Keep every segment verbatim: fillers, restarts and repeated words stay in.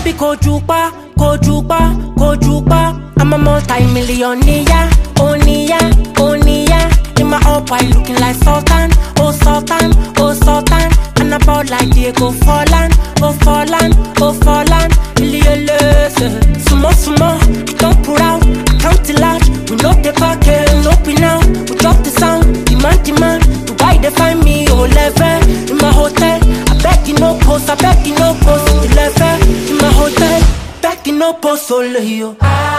Baby, kojupa, kojupa, kojupa. I'm a multi-millionaire, onia, onia. In my up, I looking like Sultan, oh Sultan, oh Sultan. And I ball like Diego Forlan, oh Forlan, oh Forlan. Millions, sumo sumo, don't pull out, count it large. We know the pocket, no pin out. We drop the sound, demand demand. To buy they find me, oh level. In my hotel, I beg you no post, I beg you no post. The level, in my hotel, beg you no post, oh yo.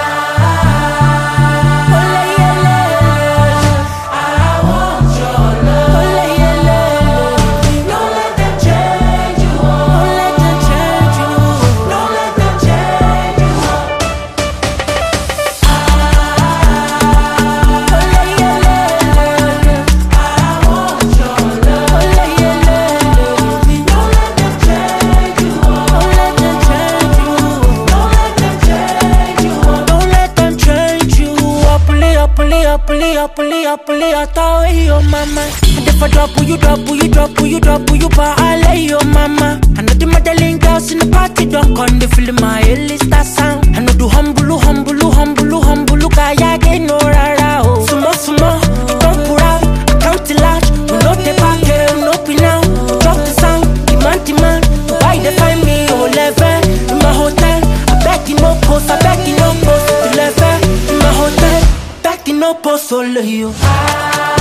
Pulley up, pulley up, pulley up, pulley up, pulley up, mama. And if I drop, will you drop, will you drop, will you drop, will you buy, I'll lay your mama. I know the modeling girls in the party don't come, they feel my list that sound. I know do humble, humble, humble, humble, kaya get no rara, oh. Sumo, sumo, don't pull out, count it large, we know the pocket, no pin out. Drop the sound, demand, demand, why they find me, oh, level, in my hotel. I beg you no post, I beg you no post, the level, in my hotel. Back in no post, solo you.